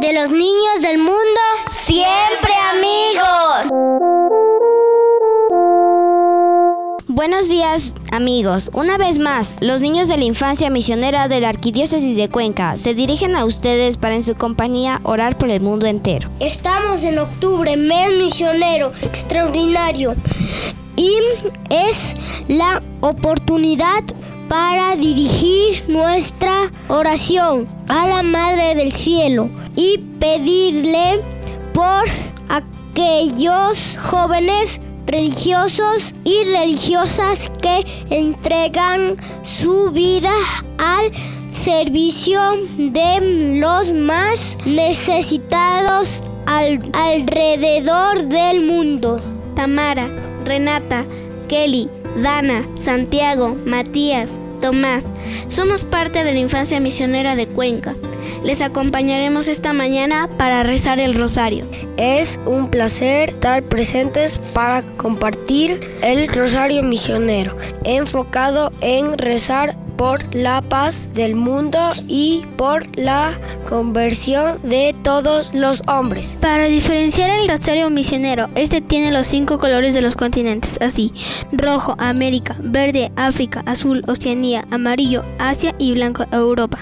de los niños del mundo, siempre amigos. Buenos días, amigos. Una vez más, los niños de la infancia misionera de la Arquidiócesis de Cuenca se dirigen a ustedes para en su compañía orar por el mundo entero. Estamos en octubre, mes misionero extraordinario, y es la oportunidad para dirigir nuestra oración a la Madre del Cielo y pedirle por aquellos jóvenes religiosos y religiosas que entregan su vida al servicio de los más necesitados alrededor del mundo. Tamara, Renata, Kelly, Dana, Santiago, Matías, Tomás, somos parte de la infancia misionera de Cuenca. Les acompañaremos esta mañana para rezar el rosario. Es un placer estar presentes para compartir el rosario misionero, enfocado en rezar por la paz del mundo y por la conversión de todos los hombres. Para diferenciar el rosario misionero, este tiene los 5 colores de los continentes, así: rojo, América; verde, África; azul, Oceanía; amarillo, Asia; y blanco, Europa.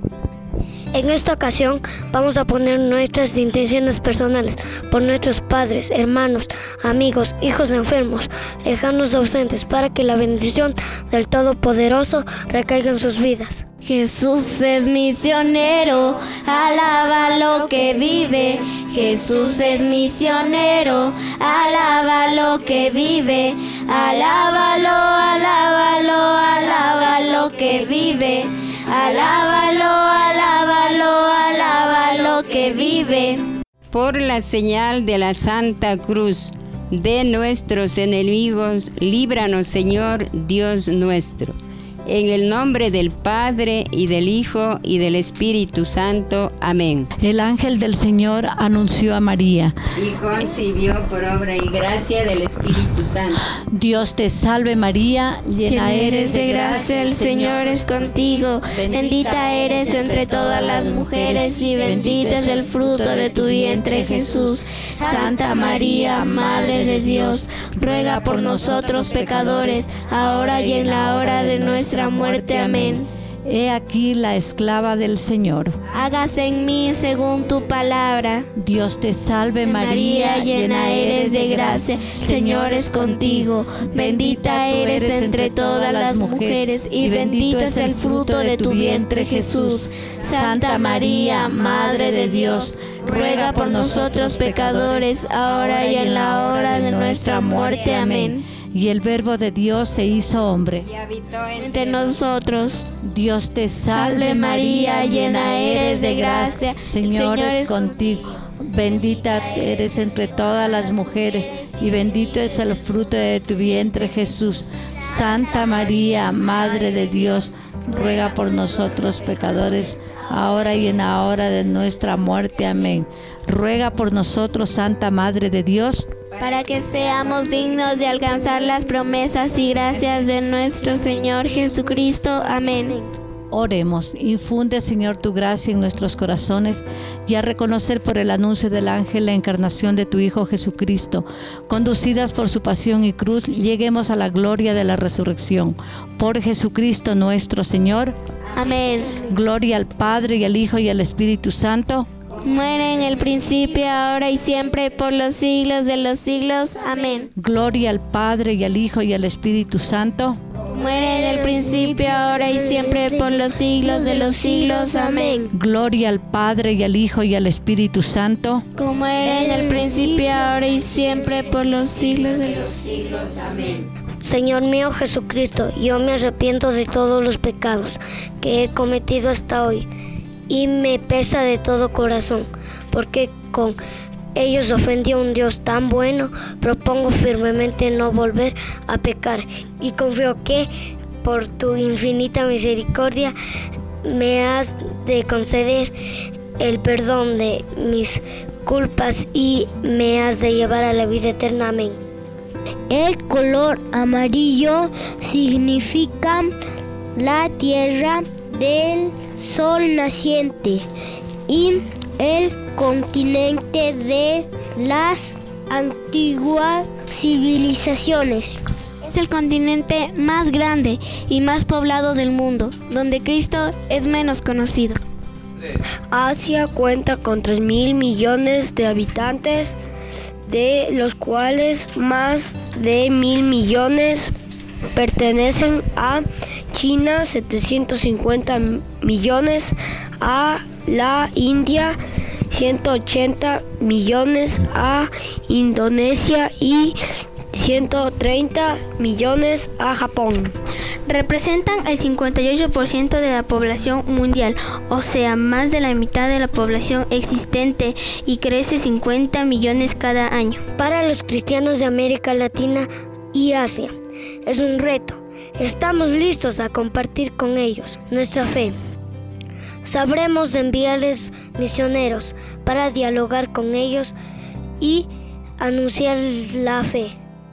En esta ocasión vamos a poner nuestras intenciones personales por nuestros padres, hermanos, amigos, hijos enfermos, lejanos ausentes, para que la bendición del Todopoderoso recaiga en sus vidas. Jesús es misionero, alaba lo que vive. Jesús es misionero, alaba lo que vive. Alábalo, alábalo, alaba lo que vive. Alábalo, alábalo, alaba lo que vive. Por la señal de la Santa Cruz de nuestros enemigos, líbranos, Señor Dios nuestro. En el nombre del Padre, y del Hijo, y del Espíritu Santo. Amén. El ángel del Señor anunció a María. Y concibió por obra y gracia del Espíritu Santo. Dios te salve María, llena eres de gracia, el Señor es contigo. Bendita eres entre todas las mujeres, y bendito es el fruto de tu vientre, Jesús. Santa María, Madre de Dios, ruega por nosotros pecadores, ahora y en la hora de nuestra muerte. Amén. He aquí la esclava del Señor. Hágase en mí según tu palabra. Dios te salve María, llena eres de gracia, Señor es contigo. Bendita eres entre todas las mujeres, y bendito es el fruto de tu vientre, Jesús. Santa María, Madre de Dios, ruega por nosotros pecadores, ahora y en la hora de nuestra muerte. Amén. Y el Verbo de Dios se hizo hombre Y habitó entre nosotros. Dios te salve María, llena eres de gracia, Señor es contigo. Bendita eres entre todas las mujeres, y bendito es el fruto de tu vientre, Jesús. Santa María, Madre de Dios, ruega por nosotros pecadores, ahora y en la hora de nuestra muerte. Amén. Ruega por nosotros, Santa Madre de Dios, para que seamos dignos de alcanzar las promesas y gracias de nuestro Señor Jesucristo. Amén. Oremos. Infunde, Señor, tu gracia en nuestros corazones, y a reconocer por el anuncio del ángel la encarnación de tu Hijo Jesucristo, conducidas por su pasión y cruz, lleguemos a la gloria de la resurrección. Por Jesucristo nuestro Señor. Amén. Gloria al Padre, y al Hijo, y al Espíritu Santo. Muere en el principio, ahora y siempre, por los siglos de los siglos. Amén. Gloria al Padre, y al Hijo, y al Espíritu Santo. Muere en el principio, ahora y siempre, por los siglos de los siglos. Amén. Gloria al Padre, y al Hijo, y al Espíritu Santo. Como era en el principio, ahora y siempre, por los siglos de los siglos. Amén. Señor mío Jesucristo, yo me arrepiento de todos los pecados que he cometido hasta hoy, y me pesa de todo corazón, porque con ellos ofendí a un Dios tan bueno. Propongo firmemente no volver a pecar, y confío que por tu infinita misericordia me has de conceder el perdón de mis culpas y me has de llevar a la vida eterna. Amén. El color amarillo significa la tierra del sol naciente. y el continente de las antiguas civilizaciones. Es el continente más grande y más poblado del mundo, donde Cristo es menos conocido. Asia cuenta con 3.000 millones de habitantes, de los cuales más de 1.000 millones pertenecen a China, 750 millones a la India, 180 millones a Indonesia y 130 millones a Japón. Representan el 58% de la población mundial, o sea, más de la mitad de la población existente, y crece 50 millones cada año. Para los cristianos de América Latina y Asia, es un reto. Estamos listos a compartir con ellos nuestra fe. Sabremos enviarles misioneros para dialogar con ellos y anunciar la fe.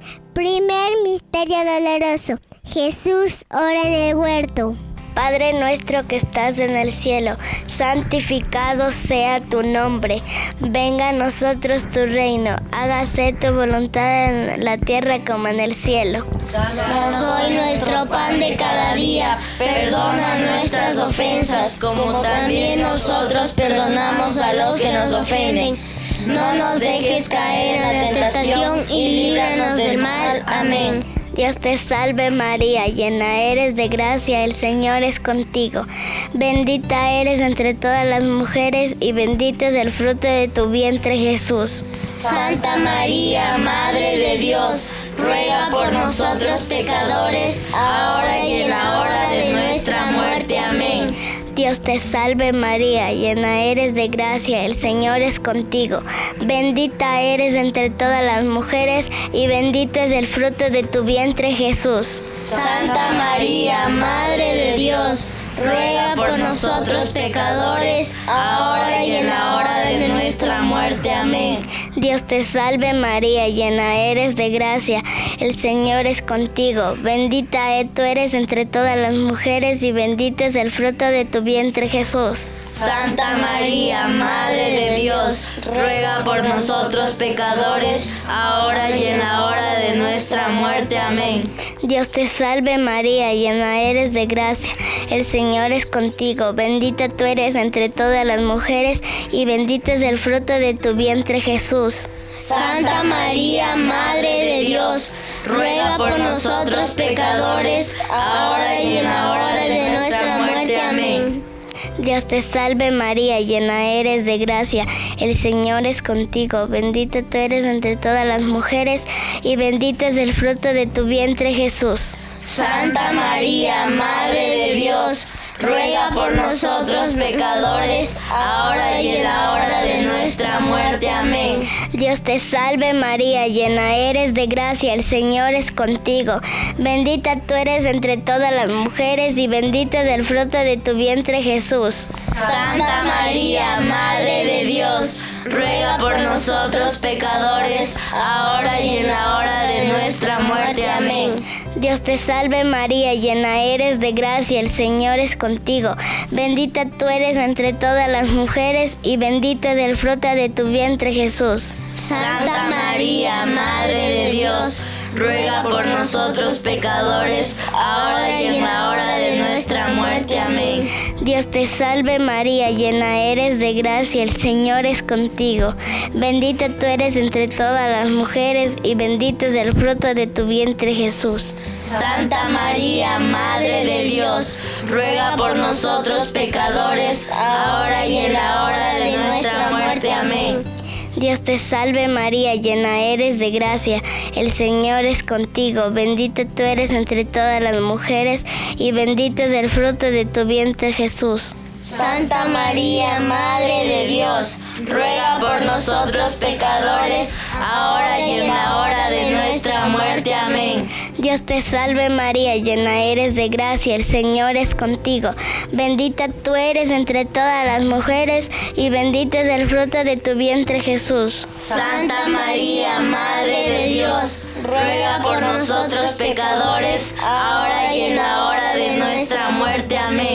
Primer misterio doloroso. Jesús ora en el huerto. Padre nuestro que estás en el cielo, santificado sea tu nombre. Venga a nosotros tu reino. Hágase tu voluntad en la tierra como en el cielo. Danos hoy nuestro pan de cada día. Perdona nuestras ofensas, como también nosotros perdonamos a los que nos ofenden. No nos dejes caer en la tentación y líbranos del mal. Amén. Dios te salve María, llena eres de gracia, el Señor es contigo. Bendita eres entre todas las mujeres y bendito es el fruto de tu vientre Jesús. Santa María, Madre de Dios, ruega por nosotros pecadores, ahora y en la hora de nuestra muerte. Amén. Dios te salve María, llena eres de gracia, el Señor es contigo. Bendita eres entre todas las mujeres y bendito es el fruto de tu vientre Jesús. Santa María, Madre de Dios, ruega por nosotros pecadores, ahora y en la hora de nuestra muerte. Amén. Dios te salve María, llena eres de gracia, el Señor es contigo. Bendita tú eres entre todas las mujeres y bendito es el fruto de tu vientre Jesús. Santa María, Madre de Dios, ruega por nosotros pecadores, ahora y en la hora de nuestra muerte. Amén. Dios te salve María, llena eres de gracia, el Señor es contigo. Bendita tú eres entre todas las mujeres y bendito es el fruto de tu vientre Jesús. Santa María, Madre de Dios, ruega por nosotros pecadores, ahora y en la hora de nuestra muerte. Amén. Dios te salve María, llena eres de gracia, el Señor es contigo. Bendita tú eres entre todas las mujeres y bendito es el fruto de tu vientre Jesús. Santa María, Madre de Dios, ruega por nosotros pecadores, ahora y en la hora de nuestra muerte. Amén. Dios te salve María, llena eres de gracia, el Señor es contigo. Bendita tú eres entre todas las mujeres y bendito es el fruto de tu vientre Jesús. Santa María, Madre de Dios, ruega por nosotros pecadores, ahora y en la hora de nuestra muerte. Amén. Dios te salve María, llena eres de gracia, el Señor es contigo. Bendita tú eres entre todas las mujeres y bendito es el fruto de tu vientre Jesús. Santa María, Madre de Dios, ruega por nosotros pecadores, ahora y en la hora de nuestra muerte. Amén. Dios te salve María, llena eres de gracia, el Señor es contigo. Bendita tú eres entre todas las mujeres y bendito es el fruto de tu vientre Jesús. Santa María, Madre de Dios, ruega por nosotros pecadores, ahora y en la hora de nuestra muerte. Amén. Dios te salve María, llena eres de gracia, el Señor es contigo. Bendita tú eres entre todas las mujeres y bendito es el fruto de tu vientre Jesús. Santa María, Madre de Dios, ruega por nosotros pecadores, ahora y en la hora de nuestra muerte. Amén. Dios te salve María, llena eres de gracia, el Señor es contigo. Bendita tú eres entre todas las mujeres y bendito es el fruto de tu vientre Jesús. Santa María, Madre de Dios, ruega por nosotros pecadores, ahora y en la hora de nuestra muerte. Amén.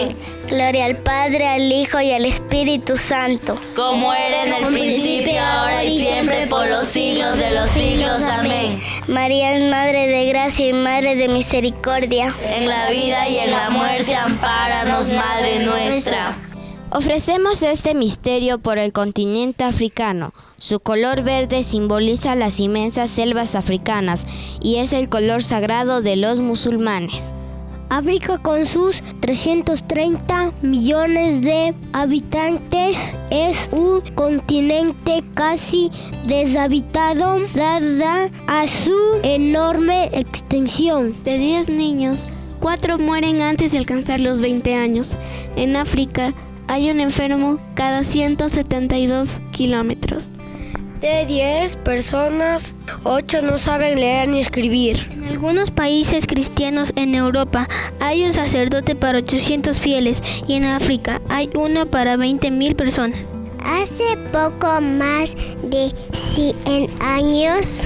Gloria al Padre, al Hijo y al Espíritu Santo. Como era en el principio, ahora y siempre, por los siglos de los siglos. Amén. María es Madre de gracia y Madre de misericordia. En la vida y en la muerte, ampáranos, Madre nuestra. Ofrecemos este misterio por el continente africano. Su color verde simboliza las inmensas selvas africanas y es el color sagrado de los musulmanes. África, con sus 330 millones de habitantes, es un continente casi deshabitado dada a su enorme extensión. De 10 niños, 4 mueren antes de alcanzar los 20 años. En África hay un enfermo cada 172 kilómetros. De 10 personas, 8 no saben leer ni escribir. En algunos países cristianos en Europa hay un sacerdote para 800 fieles y en África hay uno para 20,000 personas. Hace poco más de 100 años,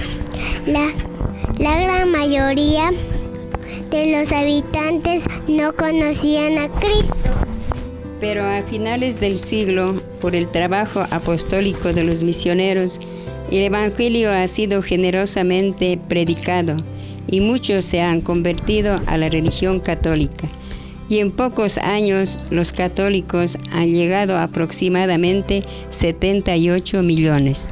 la gran mayoría de los habitantes no conocían a Cristo. Pero a finales del siglo, por el trabajo apostólico de los misioneros, el Evangelio ha sido generosamente predicado y muchos se han convertido a la religión católica. Y en pocos años los católicos han llegado a aproximadamente 78 millones.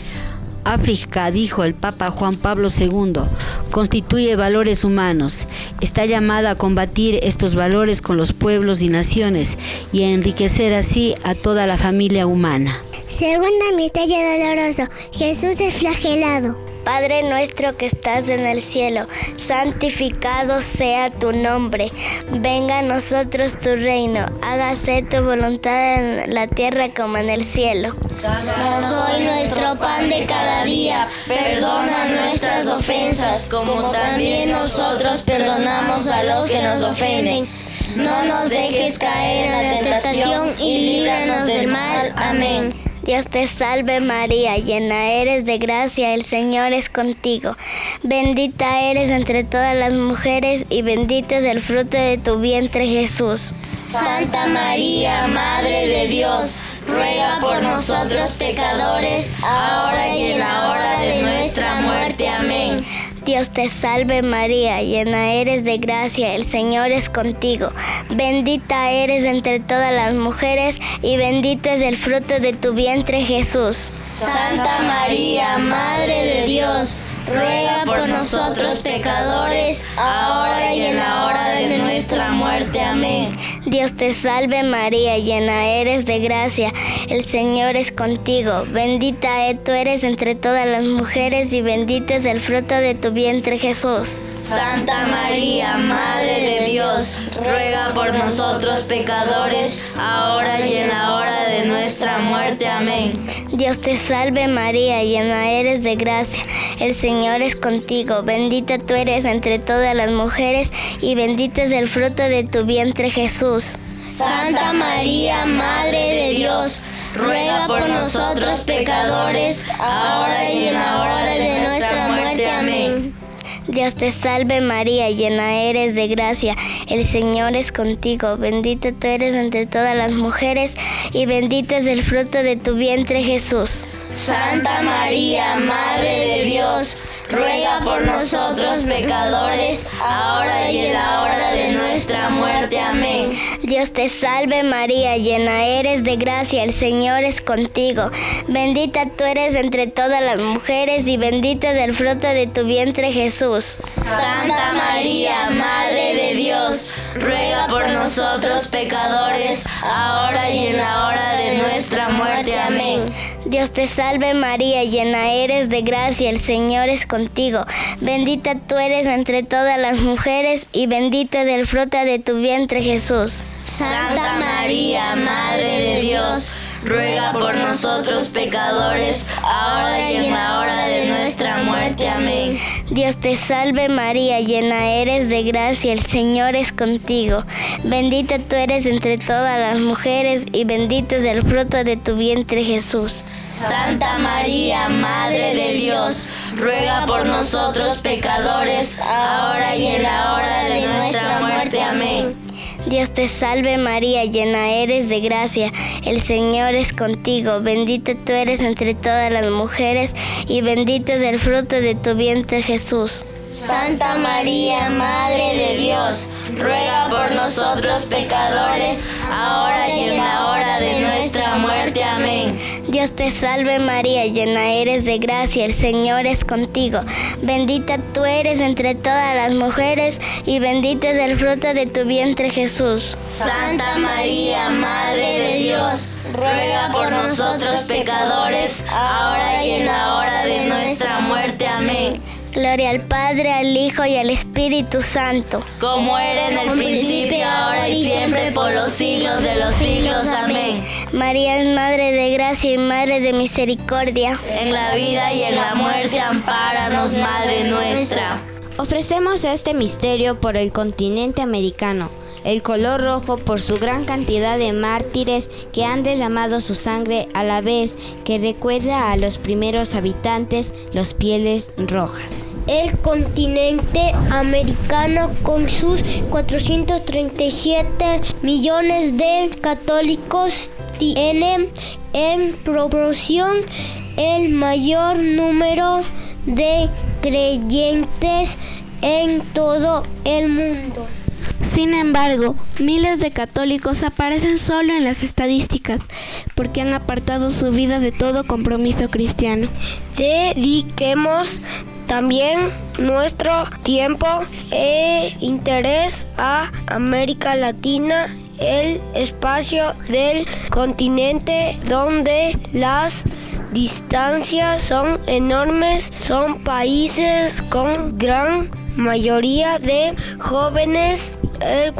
África, dijo el Papa Juan Pablo II, constituye valores humanos. Está llamada a combatir estos valores con los pueblos y naciones y a enriquecer así a toda la familia humana. Segundo misterio doloroso. Jesús es flagelado. Padre nuestro que estás en el cielo, santificado sea tu nombre. Venga a nosotros tu reino. Hágase tu voluntad en la tierra como en el cielo. Danos hoy nuestro pan de cada día. Perdona nuestras ofensas, como también nosotros perdonamos a los que nos ofenden. No nos dejes caer en la tentación y líbranos del mal. Amén. Dios te salve María, llena eres de gracia, el Señor es contigo. Bendita eres entre todas las mujeres y bendito es el fruto de tu vientre Jesús. Santa María, Madre de Dios, ruega por nosotros pecadores, ahora y en la hora de nuestra muerte. Amén. Dios te salve María, llena eres de gracia, el Señor es contigo. Bendita eres entre todas las mujeres y bendito es el fruto de tu vientre Jesús. Santa María, Madre de Dios, ruega por nosotros pecadores, ahora y en la hora de nuestra muerte. Amén. Dios te salve María, llena eres de gracia, el Señor es contigo. Bendita tú eres entre todas las mujeres y bendito es el fruto de tu vientre Jesús. Santa María, Madre de Dios, ruega por nosotros pecadores, ahora y en la hora de nuestra muerte. Amén. Dios te salve María, llena eres de gracia, el Señor es contigo. Bendita tú eres entre todas las mujeres y bendito es el fruto de tu vientre Jesús. Santa María, Madre de Dios, ruega por nosotros pecadores, ahora y en la hora de nuestra muerte. Amén. Dios te salve María, llena eres de gracia, el Señor es contigo. Bendita tú eres entre todas las mujeres y bendito es el fruto de tu vientre Jesús. Santa María, Madre de Dios, ruega por nosotros pecadores, ahora y en la hora de nuestra muerte. Amén. Dios te salve María, llena eres de gracia, el Señor es contigo. Bendita tú eres entre todas las mujeres y bendito es el fruto de tu vientre Jesús. Santa María, Madre de Dios, ruega por nosotros pecadores, ahora y en la hora de nuestra muerte. Amén. Dios te salve María, llena eres de gracia, el Señor es contigo. Bendita tú eres entre todas las mujeres y bendito es el fruto de tu vientre Jesús. Santa María, Madre de Dios, ruega por nosotros pecadores, ahora y en la hora de nuestra muerte. Amén. Dios te salve María, llena eres de gracia, el Señor es contigo. Bendita tú eres entre todas las mujeres y bendito es el fruto de tu vientre Jesús. Santa María, Madre de Dios, ruega por nosotros pecadores, ahora y en la hora de nuestra muerte. Amén. Dios te salve María, llena eres de gracia, el Señor es contigo, bendita tú eres entre todas las mujeres y bendito es el fruto de tu vientre Jesús. Santa María, Madre de Dios, ruega por nosotros pecadores, ahora y en la hora de nuestra muerte. Amén. Dios te salve María, llena eres de gracia, el Señor es contigo. Bendita tú eres entre todas las mujeres y bendito es el fruto de tu vientre Jesús. Santa María, Madre de Dios, ruega por nosotros pecadores, ahora y en la hora de nuestra muerte. Amén. Gloria al Padre, al Hijo y al Espíritu Santo. Como era en el principio, ahora y siempre, por los siglos de los siglos. Amén. María es Madre de gracia y Madre de misericordia. En la vida y en la muerte, ampáranos, Madre nuestra. Ofrecemos este misterio por el continente americano. El color rojo por su gran cantidad de mártires que han derramado su sangre, a la vez que recuerda a los primeros habitantes, los pieles rojas. El continente americano, con sus 437 millones de católicos, tiene en proporción el mayor número de creyentes en todo el mundo. Sin embargo, miles de católicos aparecen solo en las estadísticas porque han apartado su vida de todo compromiso cristiano. Dediquemos también nuestro tiempo e interés a América Latina, el espacio del continente donde las distancias son enormes, son países con gran mayoría de jóvenes. El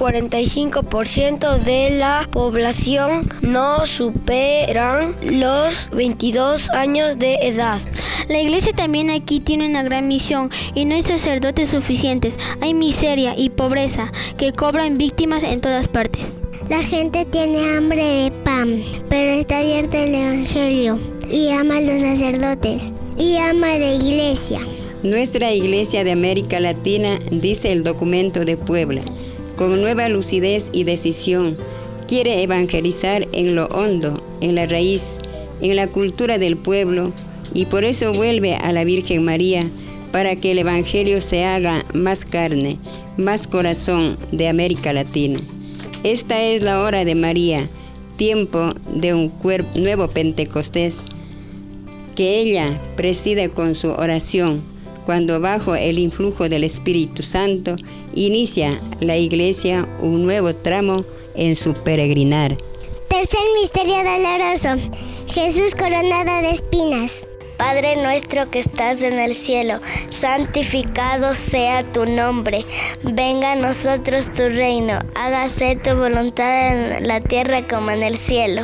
45% de la población no superan los 22 años de edad. La iglesia también aquí tiene una gran misión y no hay sacerdotes suficientes. Hay miseria y pobreza que cobran víctimas en todas partes. La gente tiene hambre de pan, pero está abierto el evangelio y ama a los sacerdotes y ama a la iglesia. Nuestra Iglesia de América Latina, dice el documento de Puebla, con nueva lucidez y decisión, quiere evangelizar en lo hondo, en la raíz, en la cultura del pueblo, y por eso vuelve a la Virgen María para que el Evangelio se haga más carne, más corazón de América Latina. Esta es la hora de María, tiempo de un nuevo Pentecostés, que ella preside con su oración, cuando bajo el influjo del Espíritu Santo inicia la Iglesia un nuevo tramo en su peregrinar. Tercer misterio doloroso. Jesús coronado de espinas. Padre nuestro que estás en el cielo, santificado sea tu nombre. Venga a nosotros tu reino. Hágase tu voluntad en la tierra como en el cielo.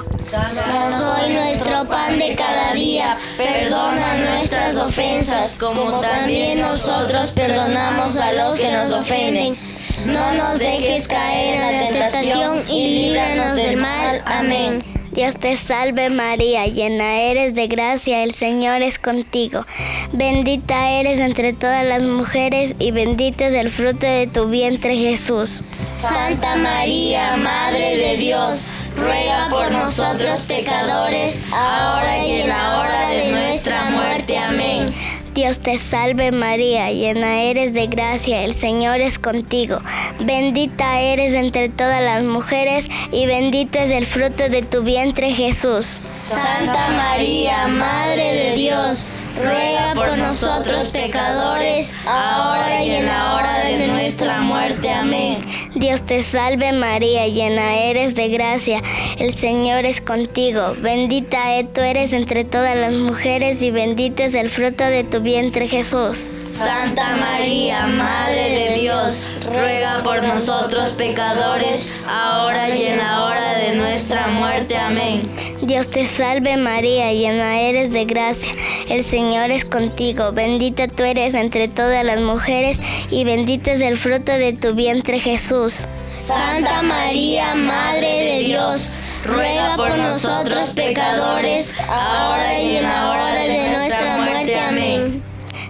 Danos hoy nuestro pan de cada día. Perdona nuestras ofensas, como también nosotros perdonamos a los que nos ofenden. No nos dejes caer en la tentación y líbranos del mal. Amén. Dios te salve María, llena eres de gracia, el Señor es contigo. Bendita eres entre todas las mujeres y bendito es el fruto de tu vientre Jesús. Santa María, Madre de Dios, ruega por nosotros pecadores, ahora y en la hora de nuestra muerte. Amén. Dios te salve María, llena eres de gracia, el Señor es contigo. Bendita eres entre todas las mujeres y bendito es el fruto de tu vientre Jesús. Santa María, Madre de Dios, ruega por nosotros pecadores, ahora y en la hora de nuestra muerte. Amén. Dios te salve María, llena eres de gracia, el Señor es contigo. Bendita tú eres entre todas las mujeres y bendito es el fruto de tu vientre Jesús. Santa María, Madre de Dios, ruega por nosotros pecadores, ahora y en la hora de nuestra muerte. Amén. Dios te salve María, llena eres de gracia, el Señor es contigo. Bendita tú eres entre todas las mujeres y bendito es el fruto de tu vientre Jesús. Santa María, Madre de Dios, ruega por nosotros pecadores, ahora y en la hora de nuestra muerte. Amén.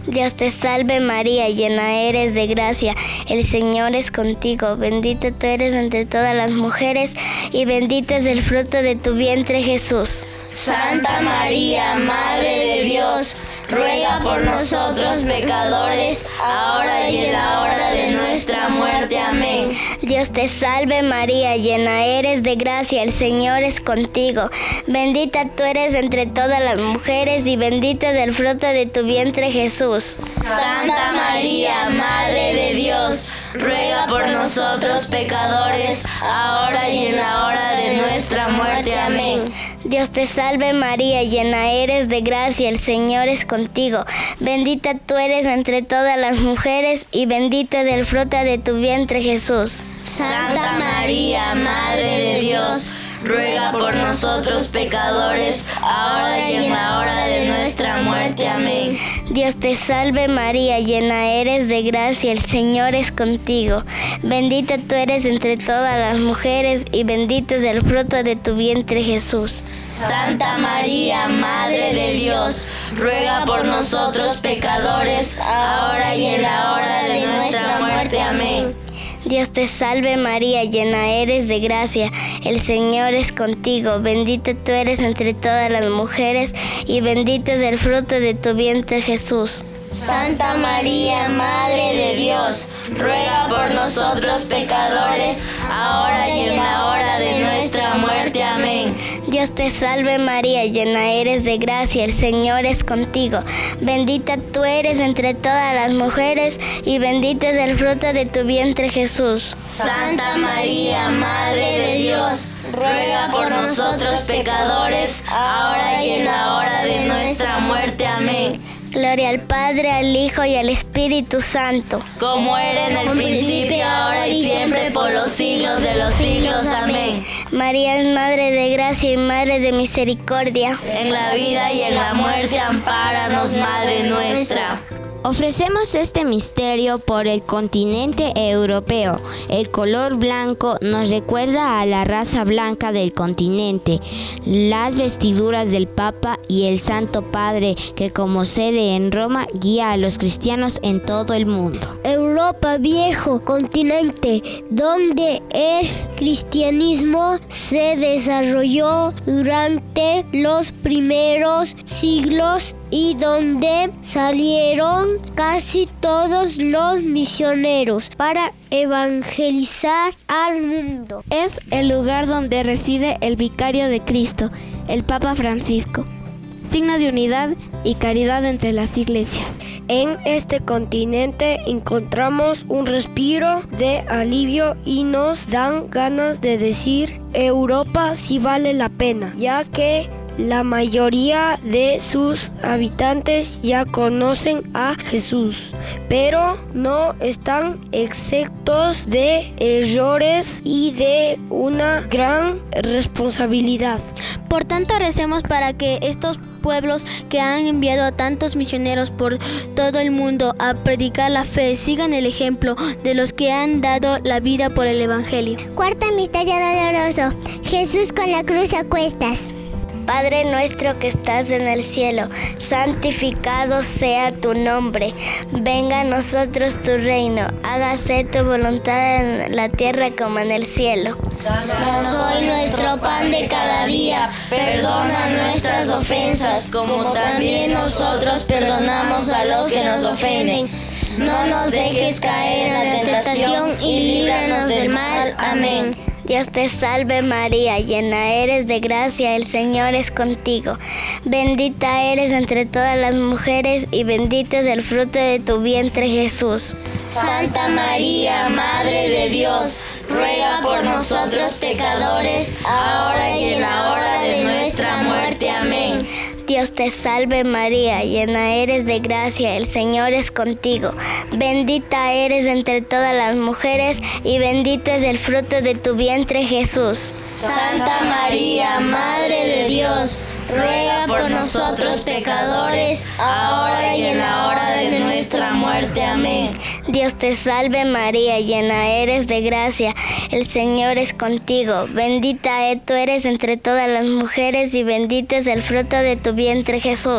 Dios te salve María, llena eres de gracia, el Señor es contigo, bendita tú eres entre todas las mujeres y bendito es el fruto de tu vientre Jesús. Santa María, Madre de Dios, ruega por nosotros pecadores, ahora y en la hora de nuestra muerte. Amén. Dios te salve María, llena eres de gracia, el Señor es contigo. Bendita tú eres entre todas las mujeres y bendito es el fruto de tu vientre Jesús. Santa María, Madre de Dios, ruega por nosotros pecadores, ahora y en la hora de nuestra muerte. Amén. Dios te salve María, llena eres de gracia, el Señor es contigo. Bendita tú eres entre todas las mujeres y bendito es el fruto de tu vientre Jesús. Santa María, Madre de Dios, ruega por nosotros pecadores, ahora y en la hora de nuestra muerte. Amén. Dios te salve María, llena eres de gracia, el Señor es contigo. Bendita tú eres entre todas las mujeres y bendito es el fruto de tu vientre Jesús. Santa María, Madre de Dios, ruega por nosotros pecadores, ahora y en la hora de nuestra muerte. Amén. Dios te salve María, llena eres de gracia, el Señor es contigo, bendita tú eres entre todas las mujeres y bendito es el fruto de tu vientre Jesús. Santa María, Madre de Dios, ruega por nosotros pecadores, ahora y en la hora de nuestra muerte. Amén. Dios te salve María, llena eres de gracia, el Señor es contigo. Bendita tú eres entre todas las mujeres y bendito es el fruto de tu vientre Jesús. Santa María, Madre de Dios, ruega por nosotros pecadores, ahora y en la hora de nuestra muerte. Amén. Gloria al Padre, al Hijo y al Espíritu Santo. Como era en el principio, ahora y siempre, por los siglos de los siglos. Amén. María es Madre de Gracia y Madre de Misericordia. En la vida y en la muerte, ampáranos, Madre nuestra. Ofrecemos este misterio por el continente europeo. El color blanco nos recuerda a la raza blanca del continente, las vestiduras del Papa y el Santo Padre, que como sede en Roma guía a los cristianos en todo el mundo. Europa, viejo continente, donde el cristianismo se desarrolló durante los primeros siglos y donde salieron casi todos los misioneros para evangelizar al mundo. Es el lugar donde reside el vicario de Cristo, el Papa Francisco, signo de unidad y caridad entre las iglesias. En este continente encontramos un respiro de alivio y nos dan ganas de decir: Europa sí vale la pena, ya que la mayoría de sus habitantes ya conocen a Jesús, pero no están exentos de errores y de una gran responsabilidad. Por tanto, recemos para que estos pueblos que han enviado a tantos misioneros por todo el mundo a predicar la fe sigan el ejemplo de los que han dado la vida por el Evangelio. Cuarto misterio doloroso. Jesús con la cruz a cuestas. Padre nuestro que estás en el cielo, santificado sea tu nombre. Venga a nosotros tu reino. Hágase tu voluntad en la tierra como en el cielo. Danos hoy nuestro pan de cada día. Perdona nuestras ofensas, como también nosotros perdonamos a los que nos ofenden. No nos dejes caer en la tentación y líbranos del mal. Amén. Dios te salve María, llena eres de gracia, el Señor es contigo. Bendita eres entre todas las mujeres y bendito es el fruto de tu vientre Jesús. Santa María, Madre de Dios, ruega por nosotros pecadores, ahora y en la hora de nuestra muerte. Amén. Dios te salve María, llena eres de gracia, el Señor es contigo. Bendita eres entre todas las mujeres y bendito es el fruto de tu vientre Jesús. Santa María, Madre de Dios, ruega por nosotros pecadores, ahora y en la hora de nuestra muerte. Amén. Dios te salve María, llena eres de gracia, el Señor es contigo. Bendita tú eres entre todas las mujeres y bendito es el fruto de tu vientre Jesús.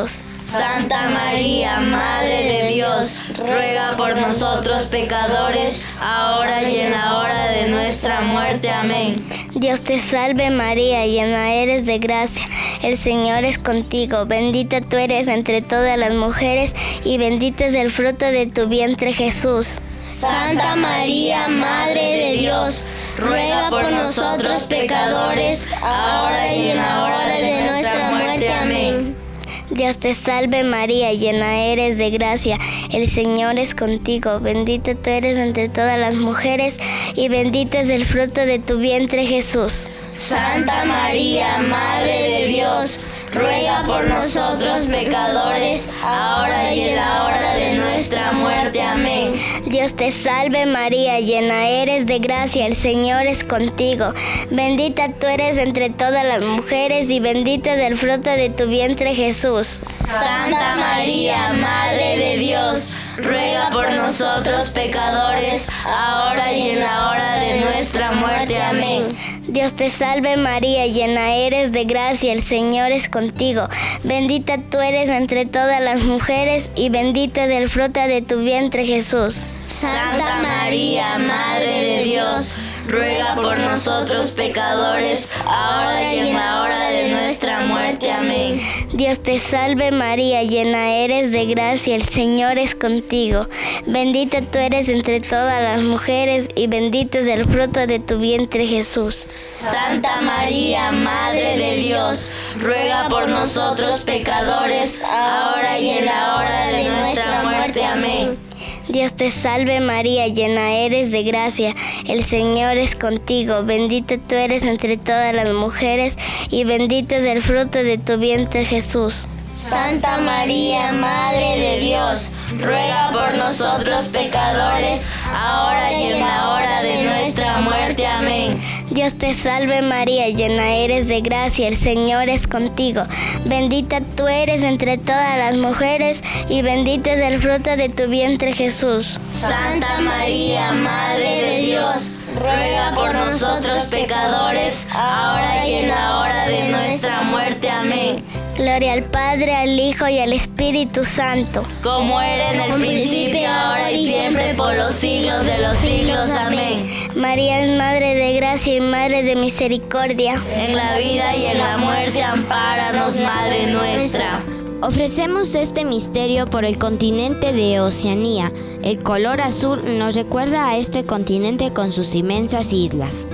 Santa María, Madre de Dios, ruega por nosotros pecadores, ahora y en la hora de nuestra muerte. Amén. Dios te salve María, llena eres de gracia, el Señor es contigo, bendita tú eres entre todas las mujeres y bendito es el fruto de tu vientre Jesús. Santa María, Madre de Dios, ruega por nosotros pecadores, ahora y en la hora de nuestra muerte. Amén. Dios te salve María, llena eres de gracia, el Señor es contigo, bendita tú eres entre todas las mujeres y bendito es el fruto de tu vientre Jesús. Santa María, Madre de Dios, ruega por nosotros pecadores, ahora y en la hora de nuestra muerte. Amén. Dios te salve María, llena eres de gracia, el Señor es contigo, bendita tú eres entre todas las mujeres y bendito es el fruto de tu vientre Jesús. Santa María, Madre de Dios, ruega por nosotros pecadores, ahora y en la hora de nuestra muerte. Amén. Dios te salve María, llena eres de gracia, el Señor es contigo, bendita tú eres entre todas las mujeres y bendito es el fruto de tu vientre Jesús. Santa María, Madre de Dios, ruega por nosotros pecadores, ahora y en la hora de nuestra muerte. Amén. Dios te salve María, llena eres de gracia, el Señor es contigo, bendita tú eres entre todas las mujeres y bendito es el fruto de tu vientre Jesús. Santa María, Madre de Dios, ruega por nosotros pecadores, ahora y en la hora de nuestra muerte. Amén. Dios te salve María, llena eres de gracia, el Señor es contigo, bendita tú eres entre todas las mujeres y bendito es el fruto de tu vientre Jesús. Santa María, Madre de Dios, ruega por nosotros pecadores, ahora y en la hora de nuestra muerte. Amén. Dios te salve María, llena eres de gracia, el Señor es contigo, bendita tú eres entre todas las mujeres y bendito es el fruto de tu vientre Jesús. Santa María, Madre de Dios, ruega por nosotros pecadores, ahora y en la hora de nuestra muerte. Amén. Gloria al Padre, al Hijo y al Espíritu Santo, como era en el principio, ahora y siempre, por los siglos de los siglos. Amén. María es Madre de gracia y Madre de misericordia. En la vida y en la muerte, ampáranos, Madre nuestra. Ofrecemos este misterio por el continente de Oceanía. El color azul nos recuerda a este continente con sus inmensas islas.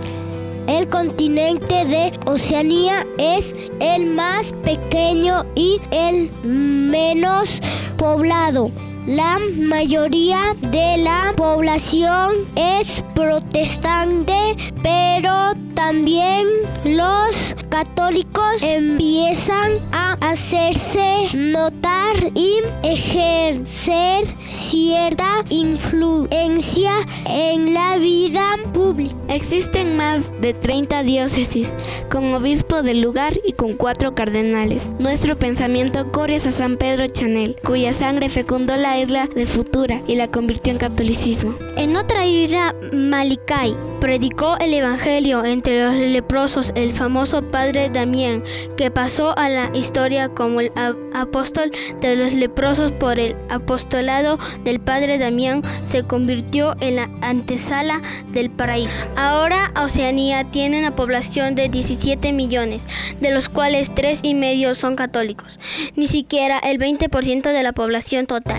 El continente de Oceanía es el más pequeño y el menos poblado. La mayoría de la población es protestante, pero también los católicos empiezan a hacerse notar y ejercer cierta influencia en la vida pública. Existen más de 30 diócesis, con obispo del lugar y con 4 cardenales. Nuestro pensamiento corre a San Pedro Chanel, cuya sangre fecundó la isla de Futura y la convirtió en catolicismo. En otra isla, Malicay, predicó el evangelio entre los leprosos el famoso padre Damián, que pasó a la historia como el apóstol de los leprosos. Por el apostolado del padre Damián se convirtió en la antesala del paraíso. Ahora Oceanía tiene una población de 17 millones, de los cuales 3,5 son católicos, ni siquiera el 20% de la población total.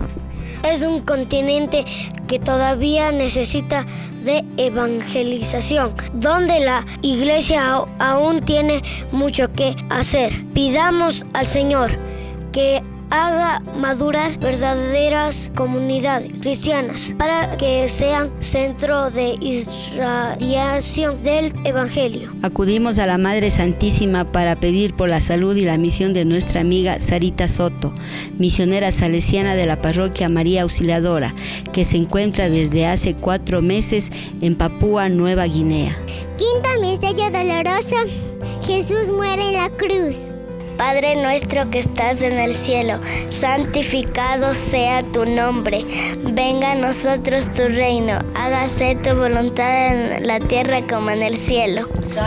Es un continente que todavía necesita de evangelización, donde la iglesia aún tiene mucho que hacer. Pidamos al Señor que haga madurar verdaderas comunidades cristianas para que sean centro de irradiación del Evangelio. Acudimos a la Madre Santísima para pedir por la salud y la misión de nuestra amiga Sarita Soto, misionera salesiana de la parroquia María Auxiliadora, que se encuentra desde hace 4 meses en Papúa Nueva Guinea. Quinto misterio doloroso. Jesús muere en la cruz. Padre nuestro que estás en el cielo, santificado sea tu nombre. Venga a nosotros tu reino, hágase tu voluntad en la tierra como en el cielo.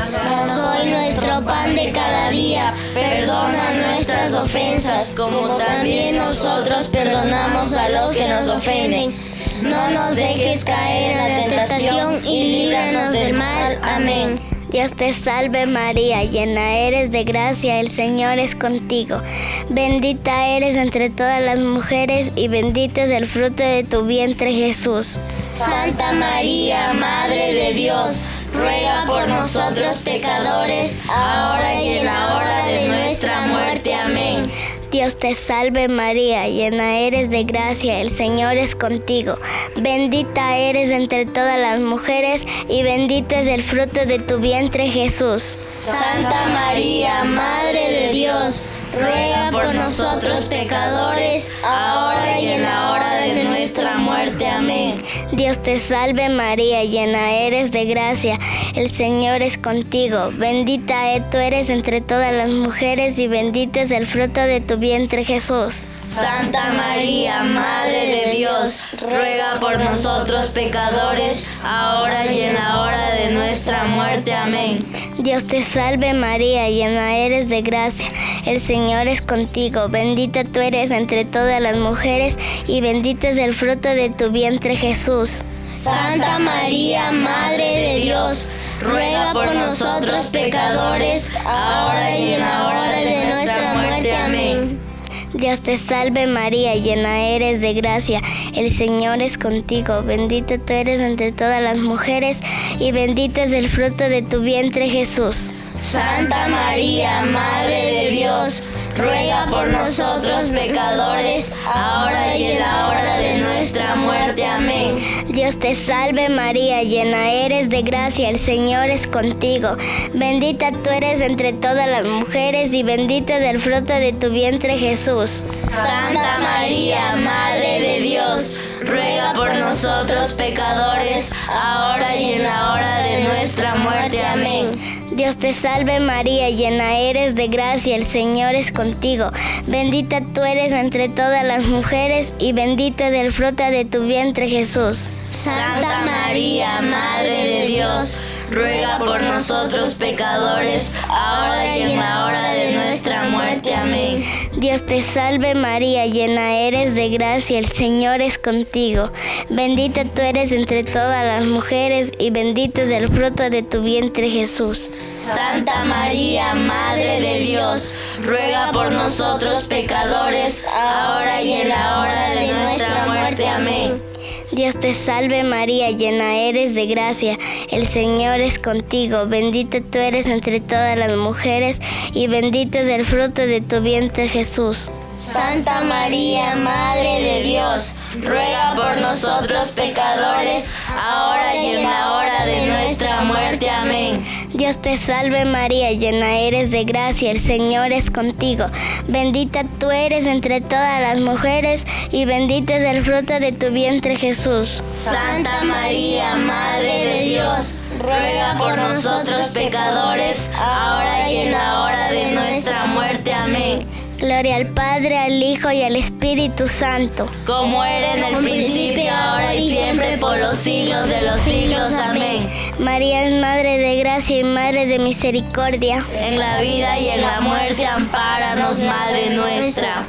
Danos hoy nuestro pan de cada día, perdona nuestras ofensas, como también nosotros perdonamos a los que nos ofenden. No nos dejes caer en la tentación y líbranos del mal. Amén. Dios te salve María, llena eres de gracia, el Señor es contigo. Bendita eres entre todas las mujeres y bendito es el fruto de tu vientre Jesús. Santa María, Madre de Dios, ruega por nosotros pecadores, ahora y en la hora de nuestra muerte. Amén. Dios te salve María, llena eres de gracia, el Señor es contigo. Bendita eres entre todas las mujeres y bendito es el fruto de tu vientre Jesús. Santa María, Madre de Dios, ruega por nosotros pecadores, ahora y en la hora de nuestra muerte. Amén. Dios te salve María, llena eres de gracia, el Señor es contigo. Bendita tú eres entre todas las mujeres y bendito es el fruto de tu vientre Jesús. Santa María, Madre de Dios, ruega por nosotros pecadores, ahora y en la hora de nuestra muerte. Amén. Dios te salve María, llena eres de gracia, el Señor es contigo. Bendita tú eres entre todas las mujeres y bendito es el fruto de tu vientre Jesús. Santa María, Madre de Dios, ruega por nosotros pecadores, ahora y en la hora de nuestra muerte. Amén. Dios te salve María, llena eres de gracia, el Señor es contigo. Bendita tú eres entre todas las mujeres y bendito es el fruto de tu vientre Jesús. Santa María, Madre de Dios, ruega por nosotros pecadores, ahora y en la hora de nuestra muerte. Amén. Dios te salve María, llena eres de gracia, el Señor es contigo. Bendita tú eres entre todas las mujeres y bendito es el fruto de tu vientre Jesús. Santa María, Madre de Dios, ruega por nosotros pecadores, ahora y en la hora de nuestra muerte. Amén. Dios te salve María, llena eres de gracia, el Señor es contigo. Bendita tú eres entre todas las mujeres y bendito es el fruto de tu vientre Jesús. Santa María, Madre de Dios, ruega por nosotros pecadores, ahora y en la hora de nuestra muerte. Amén. Dios te salve María, llena eres de gracia, el Señor es contigo. Bendita tú eres entre todas las mujeres y bendito es el fruto de tu vientre Jesús. Santa María, Madre de Dios, ruega por nosotros pecadores, ahora y en la hora de nuestra muerte. Amén. Dios te salve María, llena eres de gracia, el Señor es contigo. Bendita tú eres entre todas las mujeres y bendito es el fruto de tu vientre Jesús. Santa María, Madre de Dios, ruega por nosotros pecadores, ahora y en la hora de nuestra muerte. Amén. Dios te salve María, llena eres de gracia, el Señor es contigo. Bendita tú eres entre todas las mujeres y bendito es el fruto de tu vientre Jesús. Santa María, Madre de Dios, ruega por nosotros pecadores, ahora y en la hora de nuestra muerte. Amén. Gloria al Padre, al Hijo y al Espíritu Santo. Como era en el principio, ahora y siempre, por los siglos de los siglos. Amén. María es Madre de gracia y Madre de misericordia. En la vida y en la muerte, ampáranos, Madre nuestra.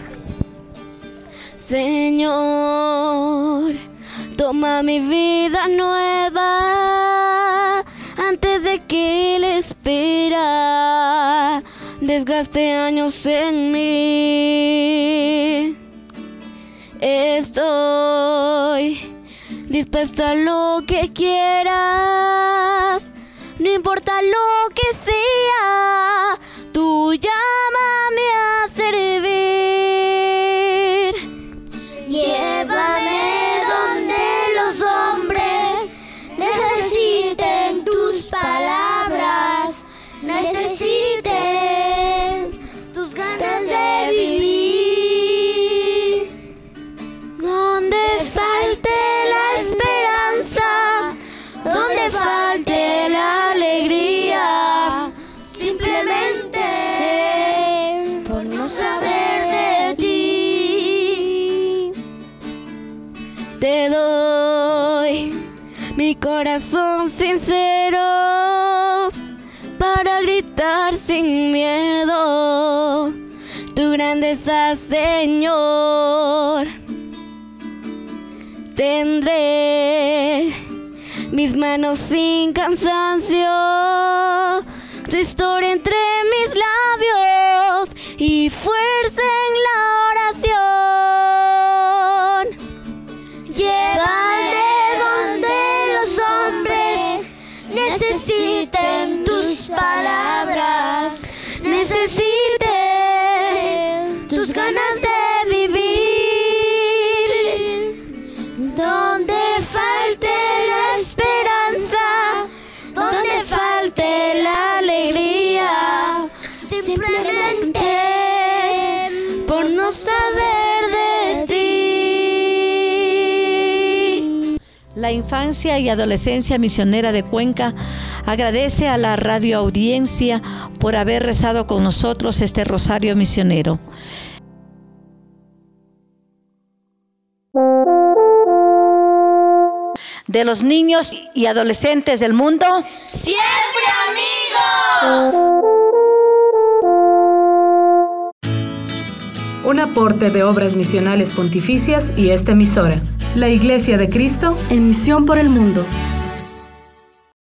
Señor, toma mi vida nueva antes de que la espera desgaste años en mí. Estoy dispuesta a lo que quieras, no importa lo que sea, tú llámame a servir. Llévame donde los hombres necesiten tus palabras, necesiten tus ganas de vivir. Donde falte la esperanza, donde falte la alegría, corazón sincero para gritar sin miedo tu grandeza, Señor. Tendré mis manos sin cansancio, tu historia entre mis labios y fuerza en la oración. Llevaré donde los hombres necesiten tus palabras, necesiten tus ganas de vivir. Donde falte la esperanza, donde falte la alegría, simplemente por no saber de ti. La Infancia y Adolescencia Misionera de Cuenca agradece a la radio audiencia por haber rezado con nosotros este rosario misionero. De los niños y adolescentes del mundo, ¡siempre amigos! Un aporte de Obras Misionales Pontificias y esta emisora, la Iglesia de Cristo, en misión por el mundo.